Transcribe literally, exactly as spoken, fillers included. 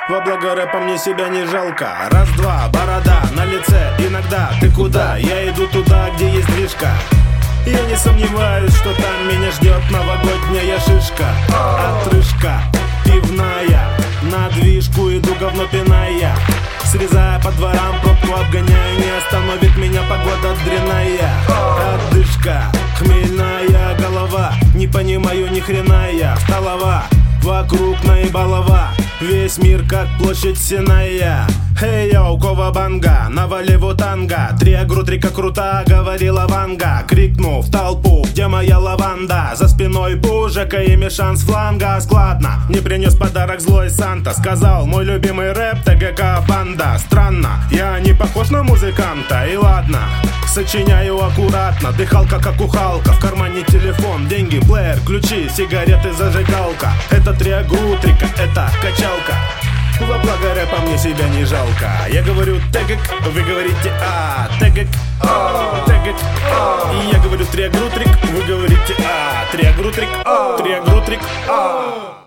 Во благо рэпа мне себя не жалко. Раз-два, борода на лице. Иногда ты куда? Я иду туда, где есть движка. Я не сомневаюсь, что там меня ждет новогодняя шишка. Отрыжка пивная, на движку иду говно пиная. Срезая по дворам, пробку обгоняю. Не остановит меня погода дрянная. Отдышка, хмельная голова. Не понимаю ни хрена я. Столова, вокруг наебалова. Весь мир как площадь Синая. Эй, йоу, ковабанга, навали танго. Три агрутрика крута, говорила Ванга. Крикнул в толпу, где моя лаванда? За спиной пужика, имя шанс фланга. Складно, не принес подарок злой Санта. Сказал мой любимый рэп, ТГК банда. Странно, я не похож на музыканта. И ладно, сочиняю аккуратно. Дыхалка как ухалка, в кармане телефон. Деньги, плеер, ключи, сигареты, зажигалка. Это три агрутрика, это качалка. Во благо рэпа мне себя не жалко. Я говорю тегек, вы говорите а, тегек, тегек, и я говорю триагрутрик, вы говорите а, триагрутрик, триагрутрик, а.